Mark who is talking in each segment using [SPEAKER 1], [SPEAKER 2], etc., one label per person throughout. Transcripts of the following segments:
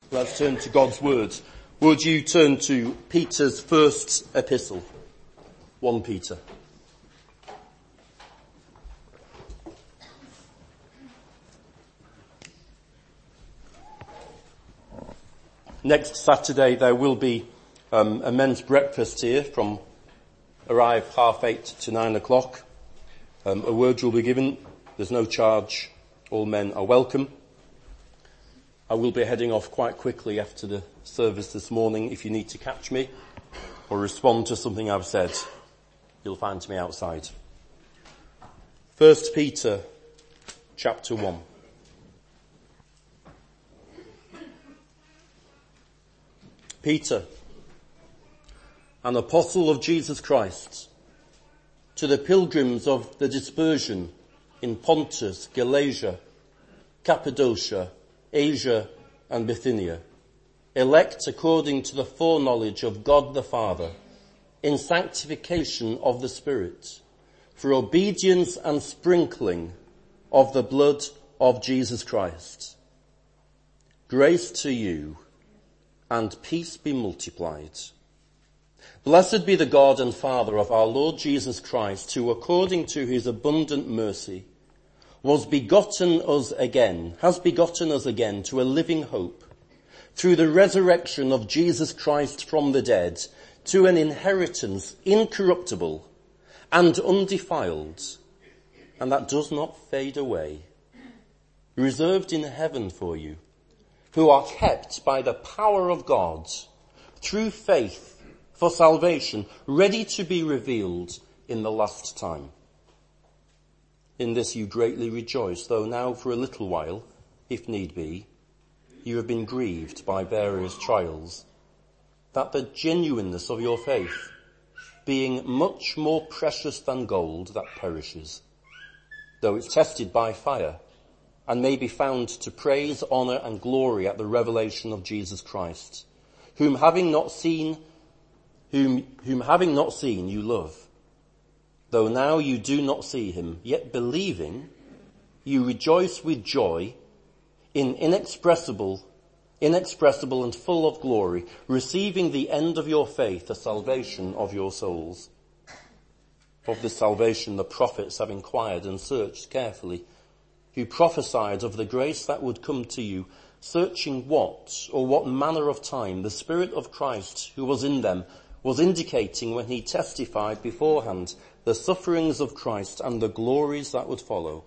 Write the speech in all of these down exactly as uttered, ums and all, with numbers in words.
[SPEAKER 1] Let's turn to God's Word. Would you turn to Peter's first epistle? First Peter. Next Saturday there will be um, a men's breakfast here from arrive half eight to nine o'clock. Um, a word will be given. There's no charge. All men are welcome. I will be heading off quite quickly after the service this morning. If you need to catch me or respond to something I've said, you'll find me outside. First Peter chapter one. Peter, an apostle of Jesus Christ, to the pilgrims of the dispersion in Pontus, Galatia, Cappadocia, Asia and Bithynia, elect according to the foreknowledge of God the Father, in sanctification of the Spirit, for obedience and sprinkling of the blood of Jesus Christ. Grace to you and peace be multiplied. Blessed be the God and Father of our Lord Jesus Christ, who according to his abundant mercy was begotten us again, has begotten us again to a living hope, through the resurrection of Jesus Christ from the dead, to an inheritance incorruptible and undefiled, and that does not fade away, reserved in heaven for you, who are kept by the power of God, through faith for salvation, ready to be revealed in the last time. In this you greatly rejoice, though now for a little while, if need be, you have been grieved by various trials, that the genuineness of your faith, being much more precious than gold that perishes, though it's tested by fire, and may be found to praise, honour and glory at the revelation of Jesus Christ, whom having not seen, whom, whom having not seen you love. Though now you do not see him, yet believing, you rejoice with joy in inexpressible, inexpressible and full of glory, receiving the end of your faith, the salvation of your souls. Of this salvation the prophets have inquired and searched carefully, who prophesied of the grace that would come to you, searching what or what manner of time the Spirit of Christ who was in them was indicating when he testified beforehand the sufferings of Christ and the glories that would follow.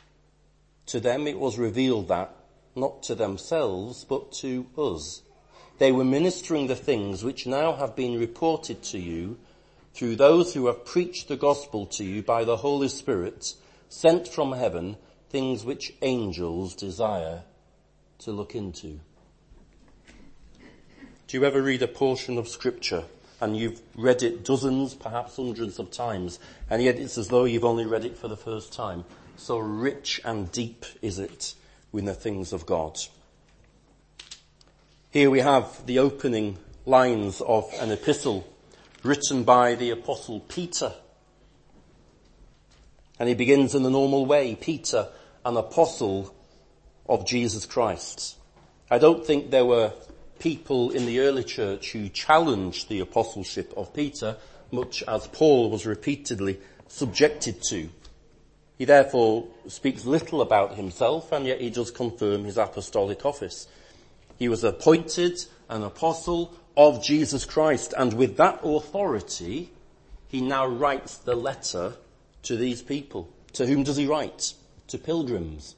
[SPEAKER 1] To them it was revealed that, not to themselves, but to us, they were ministering the things which now have been reported to you through those who have preached the gospel to you by the Holy Spirit, sent from heaven, things which angels desire to look into. Do you ever read a portion of Scripture and you've read it dozens, perhaps hundreds of times, and yet it's as though you've only read it for the first time? So rich and deep is it with the things of God. Here we have the opening lines of an epistle written by the Apostle Peter. And he begins in the normal way, Peter, an apostle of Jesus Christ. I don't think there were people in the early church who challenged the apostleship of Peter, much as Paul was repeatedly subjected to. He therefore speaks little about himself, and yet he does confirm his apostolic office. He was appointed an apostle of Jesus Christ, and with that authority, he now writes the letter to these people. To whom does he write? To pilgrims.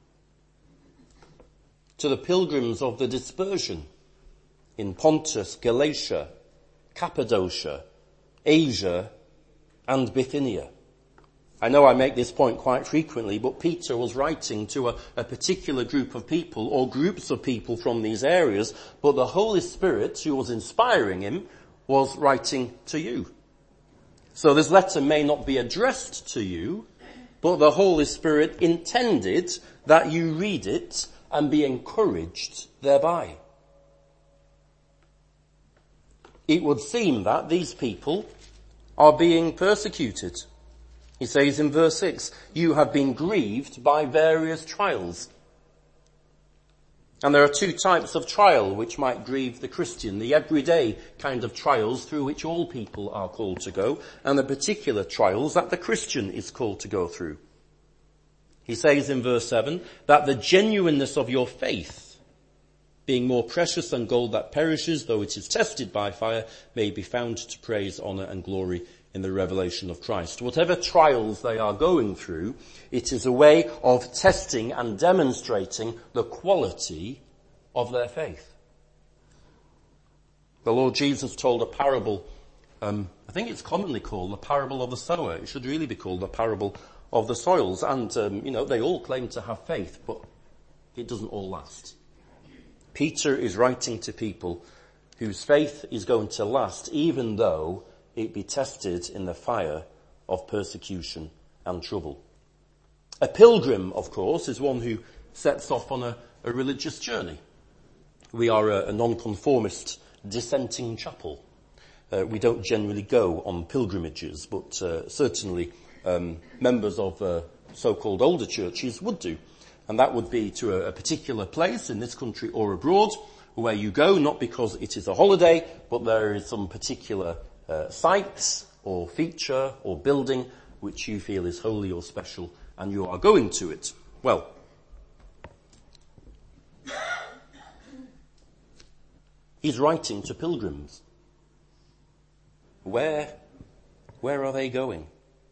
[SPEAKER 1] To the pilgrims of the dispersion in Pontus, Galatia, Cappadocia, Asia, and Bithynia. I know I make this point quite frequently, but Peter was writing to a, a particular group of people or groups of people from these areas, but the Holy Spirit, who was inspiring him, was writing to you. So this letter may not be addressed to you, but the Holy Spirit intended that you read it and be encouraged thereby. It would seem that these people are being persecuted. He says in verse six, you have been grieved by various trials. And there are two types of trial which might grieve the Christian. The everyday kind of trials through which all people are called to go, and the particular trials that the Christian is called to go through. He says in verse seven, that the genuineness of your faith, being more precious than gold that perishes, though it is tested by fire, may be found to praise, honour and glory in the revelation of Christ. Whatever trials they are going through, it is a way of testing and demonstrating the quality of their faith. The Lord Jesus told a parable, um, I think it's commonly called the parable of the sower. It should really be called the parable of the soils. And, um, you know, they all claim to have faith, but it doesn't all last. Peter is writing to people whose faith is going to last, even though it be tested in the fire of persecution and trouble. A pilgrim, of course, is one who sets off on a, a religious journey. We are a, a non-conformist dissenting chapel. Uh, we don't generally go on pilgrimages, but uh, certainly um, members of uh, so-called older churches would do. And that would be to a, a particular place in this country or abroad, where you go not because it is a holiday, but there is some particular Uh, site or feature or building which you feel is holy or special, and you are going to it. Well, he's writing to pilgrims. Where, where are they going?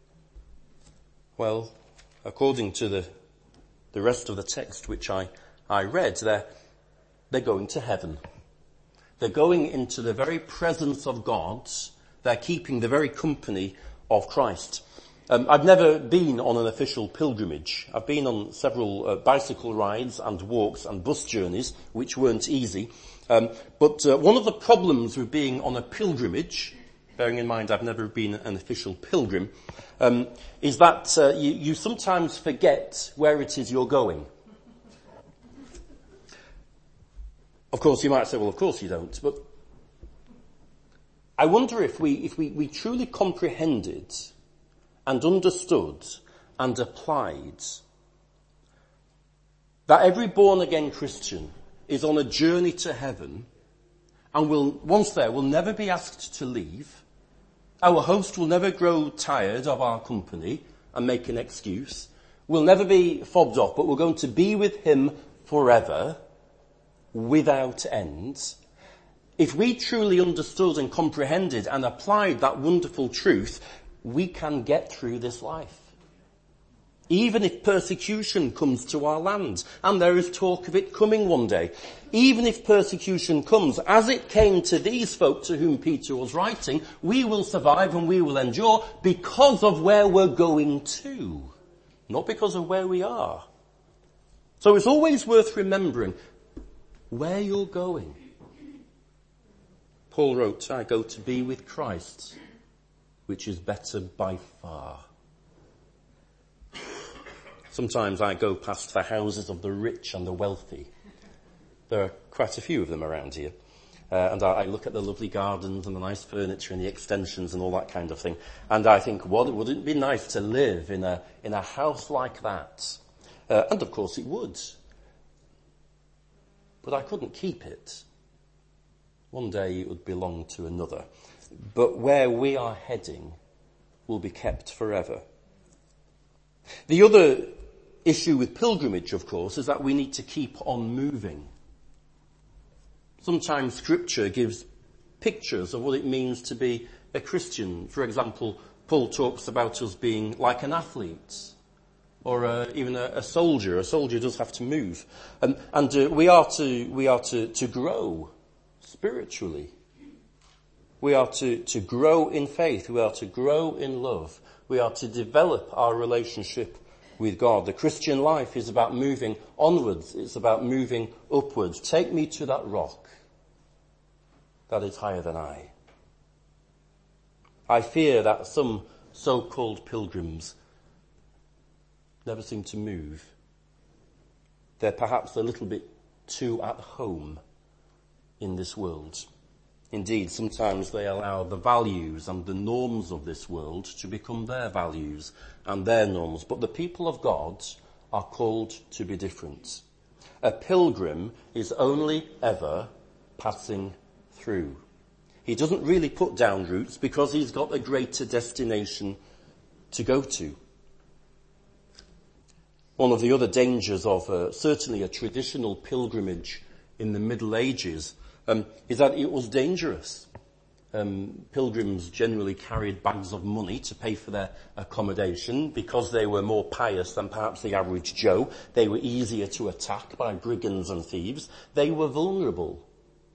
[SPEAKER 1] Well, according to the, the rest of the text which I, I read, they're, they're going to heaven. They're going into the very presence of God. They're keeping the very company of Christ. Um, I've never been on an official pilgrimage. I've been on several uh, bicycle rides and walks and bus journeys, which weren't easy. Um, but uh, one of the problems with being on a pilgrimage, bearing in mind I've never been an official pilgrim, um, is that uh, you, you sometimes forget where it is you're going. Of course, you might say, well, of course you don't, but I wonder if we, if we, we truly comprehended and understood and applied that every born-again Christian is on a journey to heaven and will, once there, will never be asked to leave. Our host will never grow tired of our company and make an excuse. We'll never be fobbed off, but we're going to be with him forever, without end. If we truly understood and comprehended and applied that wonderful truth, we can get through this life. Even if persecution comes to our land, and there is talk of it coming one day, even if persecution comes, as it came to these folk to whom Peter was writing, we will survive and we will endure because of where we're going to, not because of where we are. So it's always worth remembering where you're going. Paul wrote, I go to be with Christ, which is better by far. Sometimes I go past the houses of the rich and the wealthy. There are quite a few of them around here. Uh, and I, I look at the lovely gardens and the nice furniture and the extensions and all that kind of thing. And I think, what, wouldn't it be nice to live in a, in a house like that? Uh, and of course it would. But I couldn't keep it. One day it would belong to another. But where we are heading will be kept forever. The other issue with pilgrimage, of course, is that we need to keep on moving. Sometimes Scripture gives pictures of what it means to be a Christian. For example, Paul talks about us being like an athlete or uh, even a, a soldier. A soldier does have to move. And, and uh, we are to, we are to, to grow spiritually. We are to, to grow in faith. We are to grow in love. We are to develop our relationship with God. The Christian life is about moving onwards. It's about moving upwards. Take me to that rock that is higher than I. I fear that some so-called pilgrims never seem to move. They're perhaps a little bit too at home in this world. Indeed, sometimes they allow the values and the norms of this world to become their values and their norms. But the people of God are called to be different. A pilgrim is only ever passing through. He doesn't really put down roots because he's got a greater destination to go to. One of the other dangers of uh, certainly a traditional pilgrimage in the Middle Ages um, is that it was dangerous. Um, pilgrims generally carried bags of money to pay for their accommodation because they were more pious than perhaps the average Joe. They were easier to attack by brigands and thieves. They were vulnerable.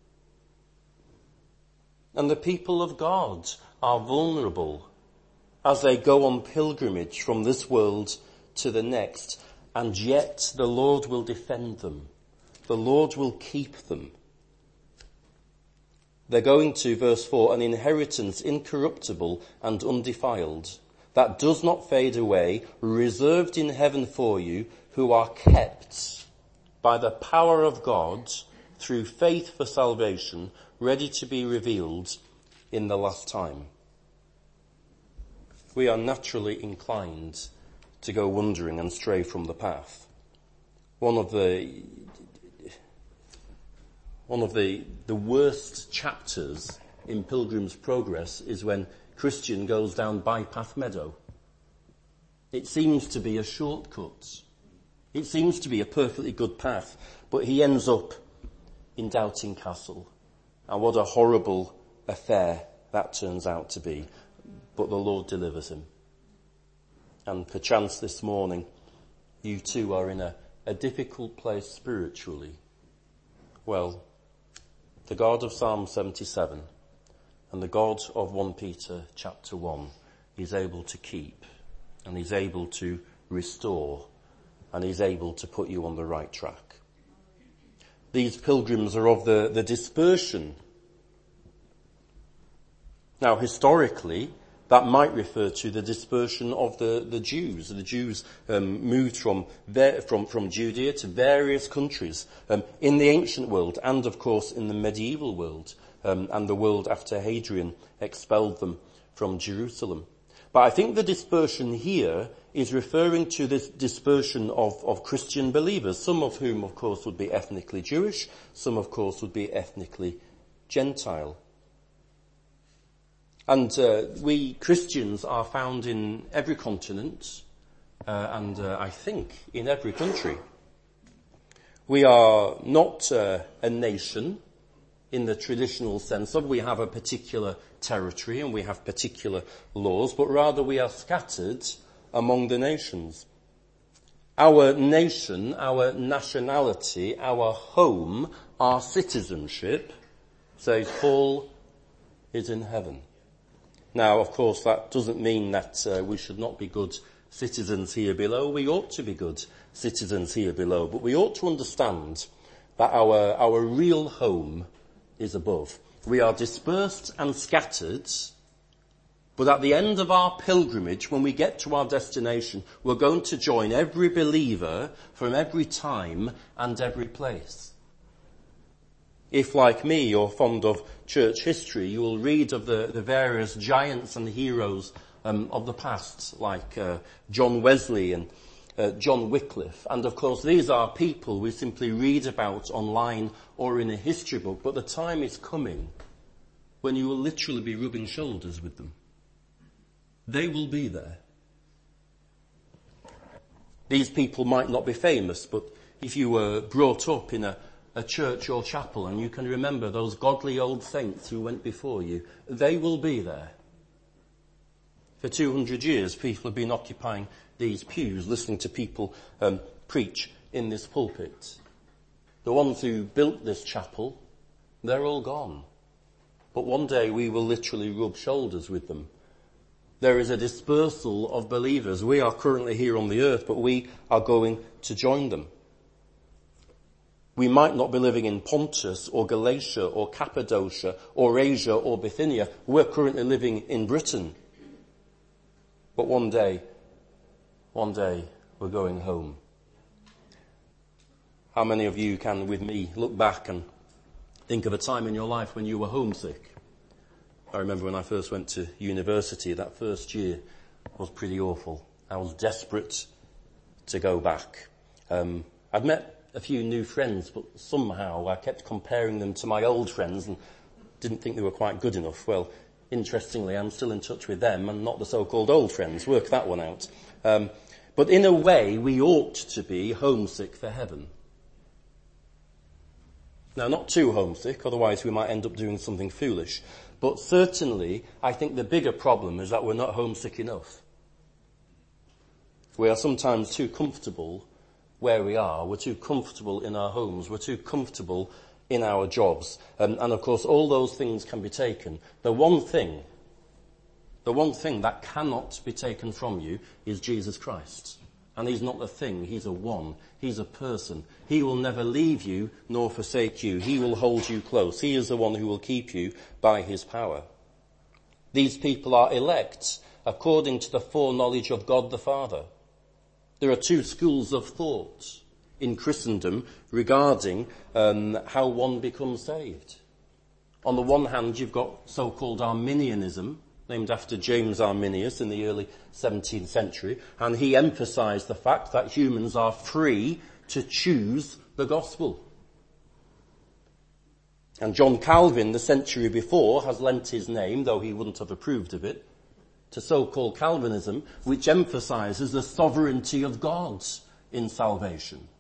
[SPEAKER 1] And the people of God are vulnerable as they go on pilgrimage from this world to the next. And yet the Lord will defend them. The Lord will keep them. They're going to, verse four, an inheritance incorruptible and undefiled, that does not fade away, reserved in heaven for you, who are kept by the power of God through faith for salvation, ready to be revealed in the last time. We are naturally inclined to go wandering and stray from the path. One of the one of the, the worst chapters in Pilgrim's Progress is when Christian goes down Bypath Meadow. It seems to be a shortcut. It seems to be a perfectly good path, but he ends up in Doubting Castle. And what a horrible affair that turns out to be. But the Lord delivers him. And perchance this morning, you too are in a, a difficult place spiritually. Well, the God of Psalm seventy-seven and the God of First Peter chapter one is able to keep, and he's able to restore, and he's able to put you on the right track. These pilgrims are of the, the dispersion. Now, historically, that might refer to the dispersion of the, the Jews. The Jews um, moved from, from from Judea to various countries um, in the ancient world, and of course in the medieval world, um, and the world after Hadrian expelled them from Jerusalem. But I think the dispersion here is referring to this dispersion of, of Christian believers, some of whom, of course, would be ethnically Jewish, some, of course, would be ethnically Gentile. And uh, we Christians are found in every continent, uh, and uh, I think in every country. We are not uh, a nation in the traditional sense of we have a particular territory and we have particular laws, but rather we are scattered among the nations. Our nation, our nationality, our home, our citizenship, says Paul, is in heaven. Now, of course, that doesn't mean that uh, we should not be good citizens here below. We ought to be good citizens here below, but we ought to understand that our, our real home is above. We are dispersed and scattered, but at the end of our pilgrimage, when we get to our destination, we're going to join every believer from every time and every place. If, like me, you're fond of church history, you will read of the, the various giants and heroes um, of the past, like uh, John Wesley and uh, John Wycliffe. And of course, these are people we simply read about online or in a history book, but the time is coming when you will literally be rubbing shoulders with them. They will be there. These people might not be famous, but if you were brought up in a a church or chapel, and you can remember those godly old saints who went before you, they will be there. For two hundred years, people have been occupying these pews, listening to people um, preach in this pulpit. The ones who built this chapel, they're all gone. But one day we will literally rub shoulders with them. There is a dispersal of believers. We are currently here on the earth, but we are going to join them. We might not be living in Pontus or Galatia or Cappadocia or Asia or Bithynia. We're currently living in Britain. But one day, one day, we're going home. How many of you can, with me, look back and think of a time in your life when you were homesick? I remember when I first went to university, that first year was pretty awful. I was desperate to go back. Um, I'd met a few new friends, but somehow I kept comparing them to my old friends and didn't think they were quite good enough. Well, interestingly, I'm still in touch with them and not the so-called old friends. Work that one out. Um, but in a way, we ought to be homesick for heaven. Now, not too homesick, otherwise we might end up doing something foolish. But certainly, I think the bigger problem is that we're not homesick enough. We are sometimes too comfortable where we are. We're too comfortable in our homes. We're too comfortable in our jobs. Um, and of course, all those things can be taken. The one thing, the one thing that cannot be taken from you is Jesus Christ. And he's not a thing, he's a one. He's a person. He will never leave you nor forsake you. He will hold you close. He is the one who will keep you by his power. These people are elect according to the foreknowledge of God the Father. There are two schools of thought in Christendom regarding um, how one becomes saved. On the one hand, you've got so-called Arminianism, named after James Arminius in the early seventeenth century, and he emphasized the fact that humans are free to choose the gospel. And John Calvin, the century before, has lent his name, though he wouldn't have approved of it, to so-called Calvinism, which emphasizes the sovereignty of God in salvation.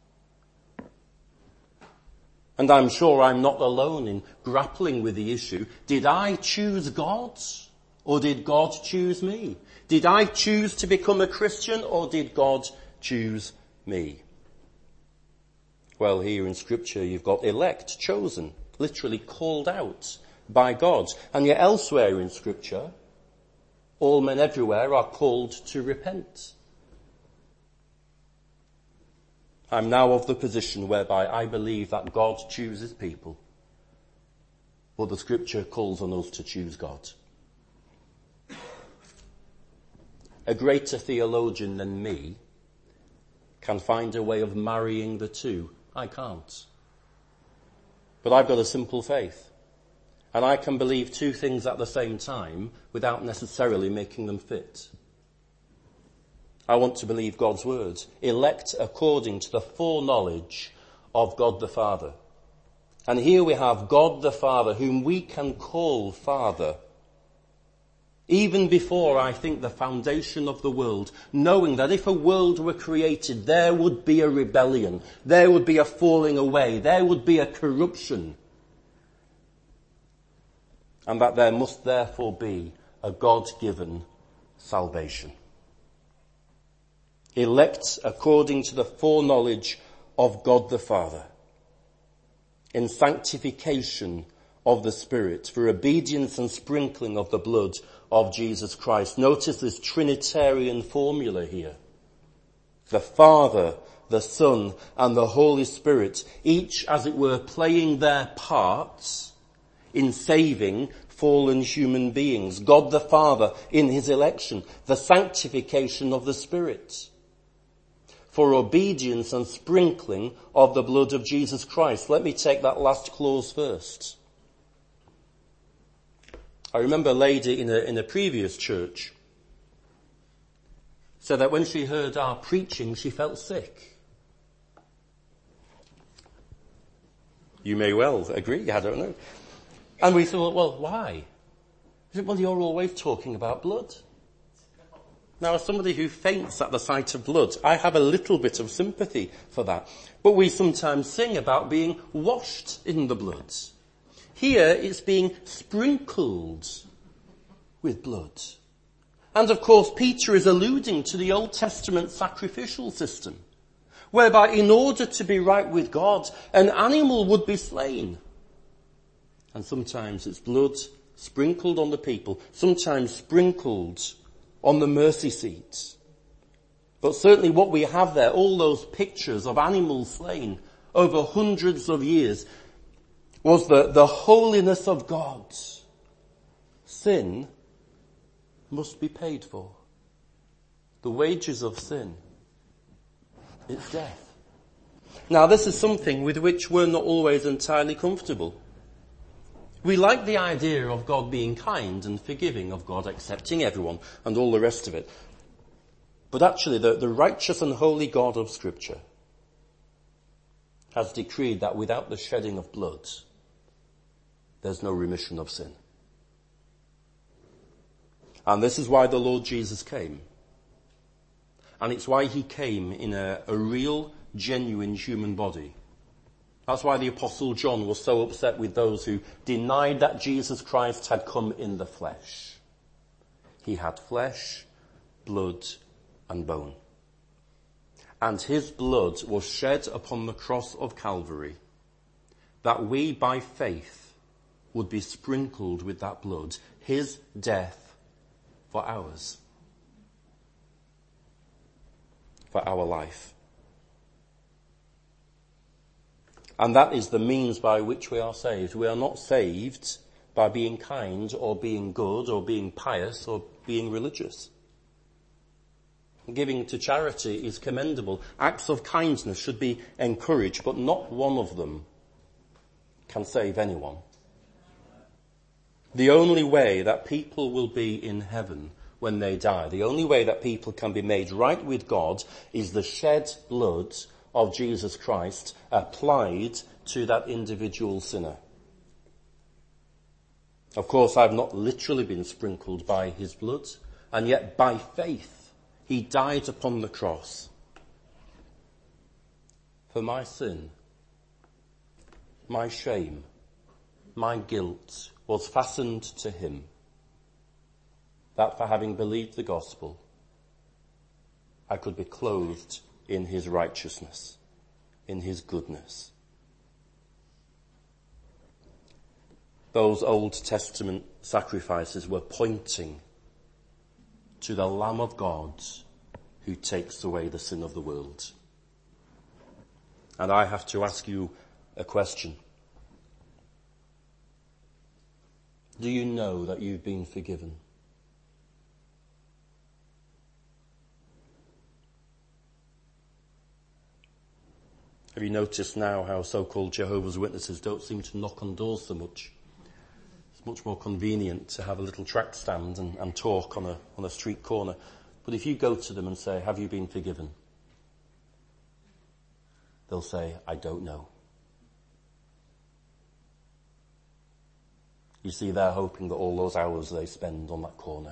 [SPEAKER 1] And I'm sure I'm not alone in grappling with the issue, did I choose God or did God choose me? Did I choose to become a Christian or did God choose me? Well, here in Scripture you've got elect, chosen, literally called out by God. And yet elsewhere in Scripture, all men everywhere are called to repent. I'm now of the position whereby I believe that God chooses people, but the Scripture calls on us to choose God. A greater theologian than me can find a way of marrying the two. I can't. But I've got a simple faith. And I can believe two things at the same time without necessarily making them fit. I want to believe God's word, elect according to the foreknowledge of God the Father. And here we have God the Father, whom we can call Father. Even before, I think, the foundation of the world, knowing that if a world were created, there would be a rebellion, there would be a falling away, there would be a corruption. And that there must therefore be a God-given salvation. Elect according to the foreknowledge of God the Father, in sanctification of the Spirit, for obedience and sprinkling of the blood of Jesus Christ. Notice this Trinitarian formula here. The Father, the Son, and the Holy Spirit, each, as it were, playing their parts in saving fallen human beings. God the Father in his election, the sanctification of the Spirit, for obedience and sprinkling of the blood of Jesus Christ. Let me take that last clause first. I remember a lady in a, in a previous church said that when she heard our preaching, she felt sick. You may well agree, I don't know. And we thought, well, why? She said, well, you're always talking about blood. Now, as somebody who faints at the sight of blood, I have a little bit of sympathy for that. But we sometimes sing about being washed in the blood. Here it's being sprinkled with blood. And of course, Peter is alluding to the Old Testament sacrificial system, whereby in order to be right with God, an animal would be slain. And sometimes it's blood sprinkled on the people, sometimes sprinkled on the mercy seat. But certainly what we have there, all those pictures of animals slain over hundreds of years, was the, the holiness of God. Sin must be paid for. The wages of sin is death. Now this is something with which we're not always entirely comfortable. We like the idea of God being kind and forgiving, of God accepting everyone and all the rest of it. But actually the, the righteous and holy God of Scripture has decreed that without the shedding of blood, there's no remission of sin. And this is why the Lord Jesus came. And it's why he came in a, a real, genuine human body. That's why the Apostle John was so upset with those who denied that Jesus Christ had come in the flesh. He had flesh, blood, and bone. And his blood was shed upon the cross of Calvary, that we by faith would be sprinkled with that blood, his death for ours, for our life. And that is the means by which we are saved. We are not saved by being kind or being good or being pious or being religious. Giving to charity is commendable. Acts of kindness should be encouraged, but not one of them can save anyone. The only way that people will be in heaven when they die, the only way that people can be made right with God is the shed blood of Jesus Christ applied to that individual sinner. Of course, I've not literally been sprinkled by his blood, and yet by faith he died upon the cross for my sin, my shame, my guilt was fastened to him, that for having believed the gospel, I could be clothed in his righteousness, in his goodness. Those Old Testament sacrifices were pointing to the Lamb of God who takes away the sin of the world. And I have to ask you a question. Do you know that you've been forgiven? Have you noticed now how so-called Jehovah's Witnesses don't seem to knock on doors so much? It's much more convenient to have a little tract stand and, and talk on a, on a street corner. But if you go to them and say, have you been forgiven? They'll say, I don't know. You see, they're hoping that all those hours they spend on that corner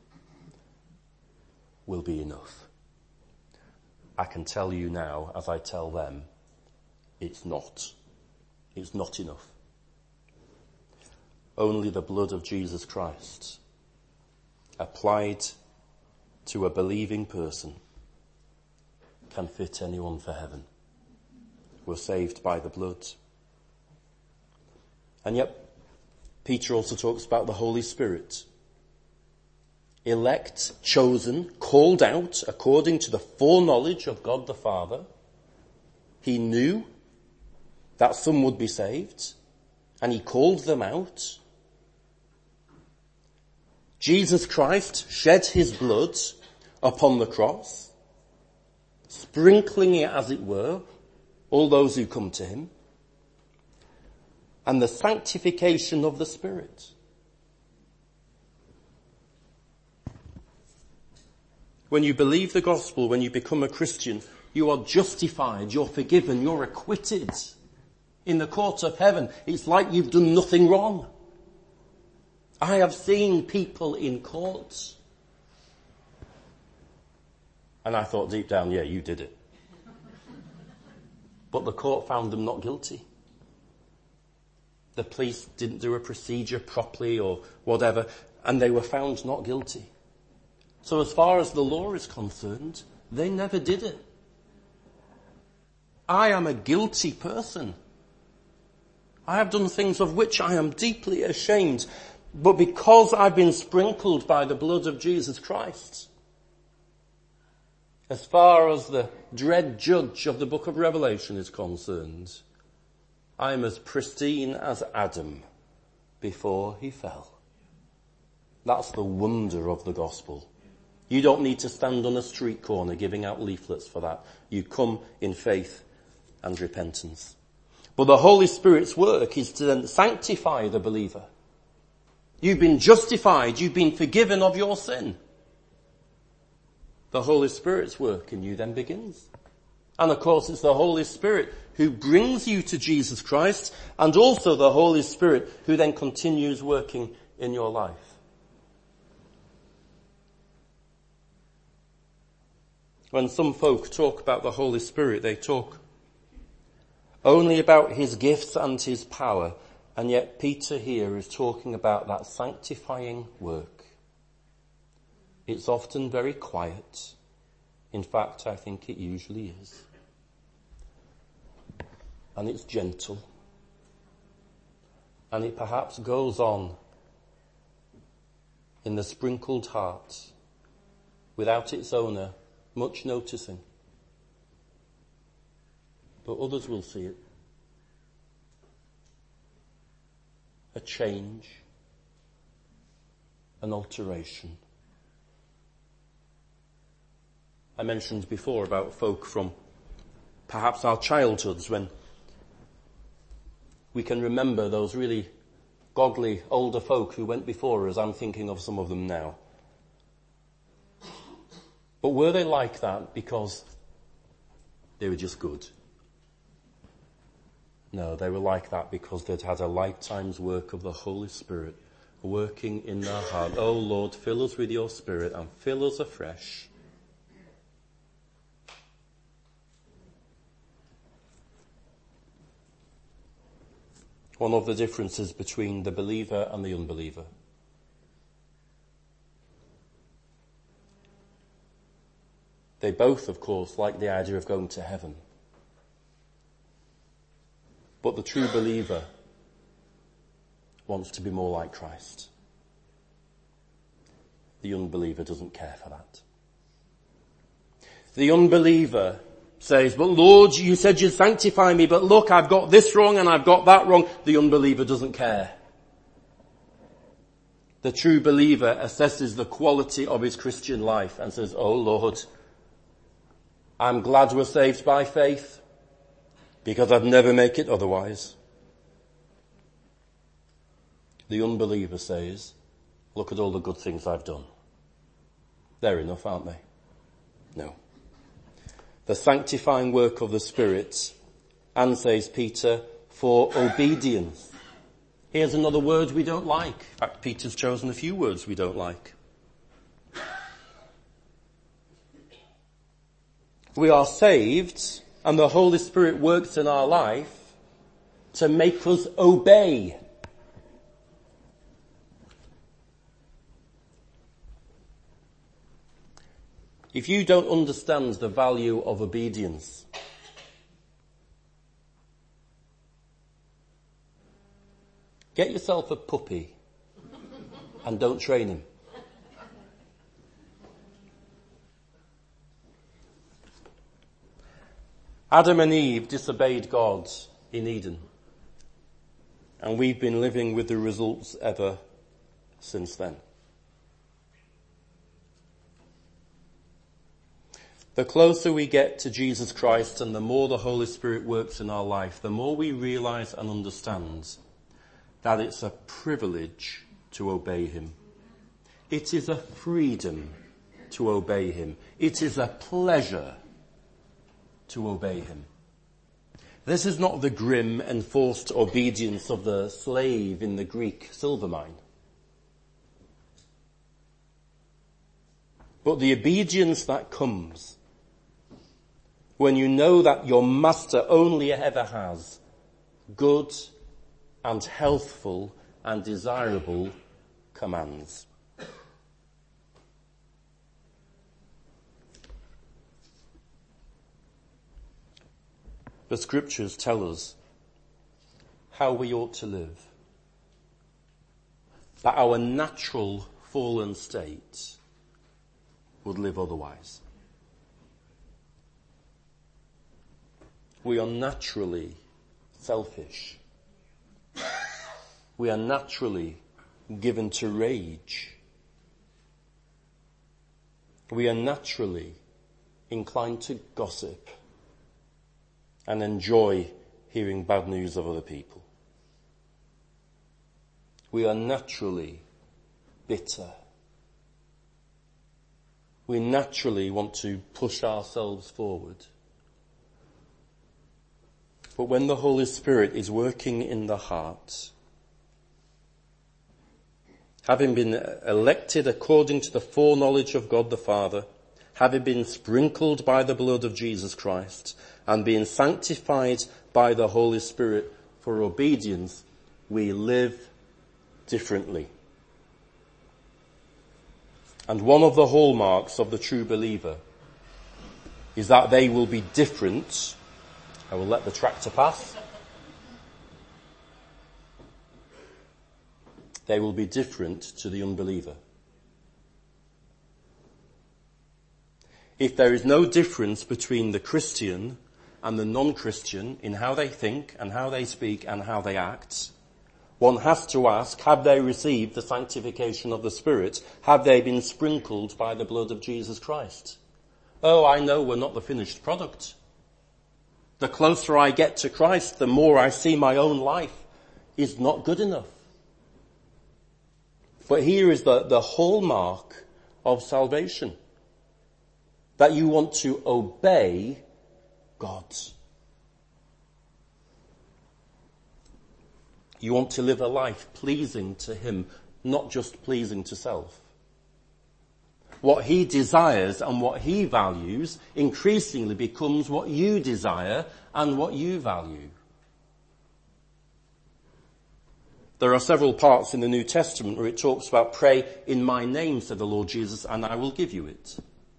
[SPEAKER 1] will be enough. I can tell you now, as I tell them, it's not. It's not enough. Only the blood of Jesus Christ, applied to a believing person, can fit anyone for heaven. We're saved by the blood. And yet, Peter also talks about the Holy Spirit. Elect, chosen, called out according to the foreknowledge of God the Father. He knew that some would be saved, and he called them out. Jesus Christ shed his blood upon the cross, sprinkling it, as it were, all those who come to him, and the sanctification of the Spirit. When you believe the gospel, when you become a Christian, you are justified, you're forgiven, you're acquitted in the court of heaven. It's like you've done nothing wrong. I have seen people in courts, and I thought deep down, yeah, you did it. But the court found them not guilty. The police didn't do a procedure properly or whatever, and they were found not guilty. So as far as the law is concerned, they never did it. I am a guilty person. I have done things of which I am deeply ashamed, but because I've been sprinkled by the blood of Jesus Christ, as far as the dread judge of the book of Revelation is concerned, I am as pristine as Adam before he fell. That's the wonder of the gospel. You don't need to stand on a street corner giving out leaflets for that. You come in faith and repentance. But the Holy Spirit's work is to then sanctify the believer. You've been justified. You've been forgiven of your sin. The Holy Spirit's work in you then begins. And of course it's the Holy Spirit who brings you to Jesus Christ, and also the Holy Spirit who then continues working in your life. When some folk talk about the Holy Spirit, they talk only about his gifts and his power, and yet Peter here is talking about that sanctifying work. It's often very quiet. In fact, I think it usually is. And it's gentle. And it perhaps goes on in the sprinkled heart without its owner much noticing. But others will see it. A change, an alteration. I mentioned before about folk from perhaps our childhoods, when we can remember those really godly older folk who went before us. I'm thinking of some of them now. But were they like that because they were just good? No, they were like that because they'd had a lifetime's work of the Holy Spirit working in their heart. Oh Lord, fill us with your Spirit and fill us afresh. One of the differences between the believer and the unbeliever. They both, of course, like the idea of going to heaven. But the true believer wants to be more like Christ. The unbeliever doesn't care for that. The unbeliever says, but Lord, you said you'd sanctify me, but look, I've got this wrong and I've got that wrong. The unbeliever doesn't care. The true believer assesses the quality of his Christian life and says, oh Lord, I'm glad we're saved by faith because I'd never make it otherwise. The unbeliever says, look at all the good things I've done. They're enough, aren't they? No. The sanctifying work of the Spirit, and says Peter, for obedience. Here's another word we don't like. In fact, Peter's chosen a few words we don't like. We are saved, and the Holy Spirit works in our life to make us obey. If you don't understand the value of obedience, get yourself a puppy and don't train him. Adam and Eve disobeyed God in Eden, and we've been living with the results ever since then. The closer we get to Jesus Christ and the more the Holy Spirit works in our life, the more we realize and understand that it's a privilege to obey him. It is a freedom to obey him. It is a pleasure to obey him. This is not the grim, enforced obedience of the slave in the Greek silver mine, but the obedience that comes when you know that your master only ever has good and healthful and desirable commands. The scriptures tell us how we ought to live, that our natural fallen state would live otherwise. We are naturally selfish. We are naturally given to rage. We are naturally inclined to gossip and enjoy hearing bad news of other people. We are naturally bitter. We naturally want to push ourselves forward. But when the Holy Spirit is working in the heart, having been elected according to the foreknowledge of God the Father, having been sprinkled by the blood of Jesus Christ, and being sanctified by the Holy Spirit for obedience, we live differently. And one of the hallmarks of the true believer is that they will be different. I will let the tractor pass. They will be different to the unbeliever. If there is no difference between the Christian and the non-Christian in how they think and how they speak and how they act, one has to ask, have they received the sanctification of the Spirit? Have they been sprinkled by the blood of Jesus Christ? Oh, I know we're not the finished product. The closer I get to Christ, the more I see my own life is not good enough. But here is the, the hallmark of salvation. That you want to obey God. You want to live a life pleasing to Him, not just pleasing to self. What He desires and what He values increasingly becomes what you desire and what you value. There are several parts in the New Testament where it talks about pray in my name, said the Lord Jesus, and I will give you it.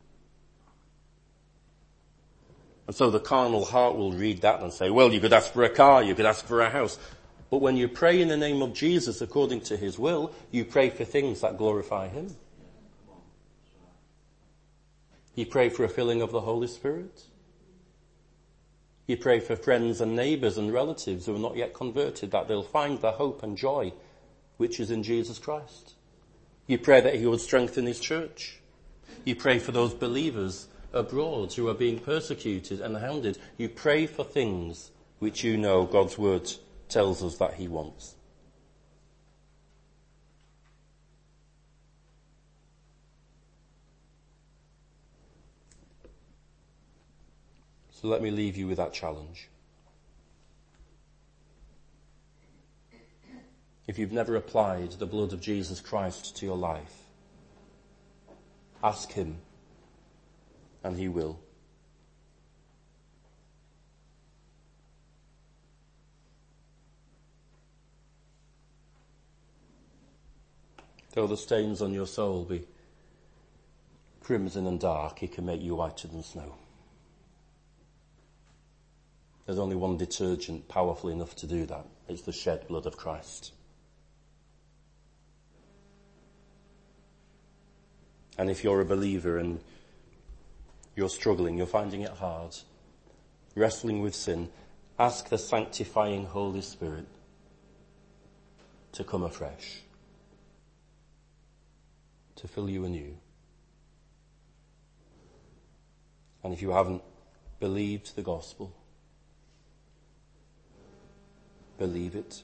[SPEAKER 1] And so the carnal heart will read that and say, well, you could ask for a car, you could ask for a house. But when you pray in the name of Jesus according to His will, you pray for things that glorify Him. You pray for a filling of the Holy Spirit. You pray for friends and neighbours and relatives who are not yet converted, that they'll find the hope and joy which is in Jesus Christ. You pray that He would strengthen His church. You pray for those believers abroad who are being persecuted and hounded. You pray for things which you know God's word tells us that He wants. So let me leave you with that challenge. If you've never applied the blood of Jesus Christ to your life, ask Him, and He will. Though the stains on your soul be crimson and dark, He can make you whiter than snow. There's only one detergent powerful enough to do that. It's the shed blood of Christ. And if you're a believer and you're struggling, you're finding it hard, wrestling with sin, ask the sanctifying Holy Spirit to come afresh, to fill you anew. And if you haven't believed the gospel, believe it.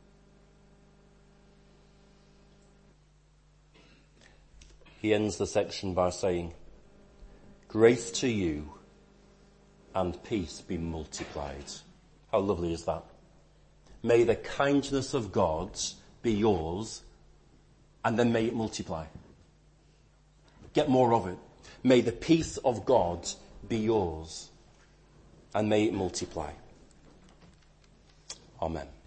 [SPEAKER 1] He ends the section by saying, grace to you and peace be multiplied. How lovely is that? May the kindness of God be yours, and then may it multiply. Get more of it. May the peace of God be yours, and may it multiply. Amen.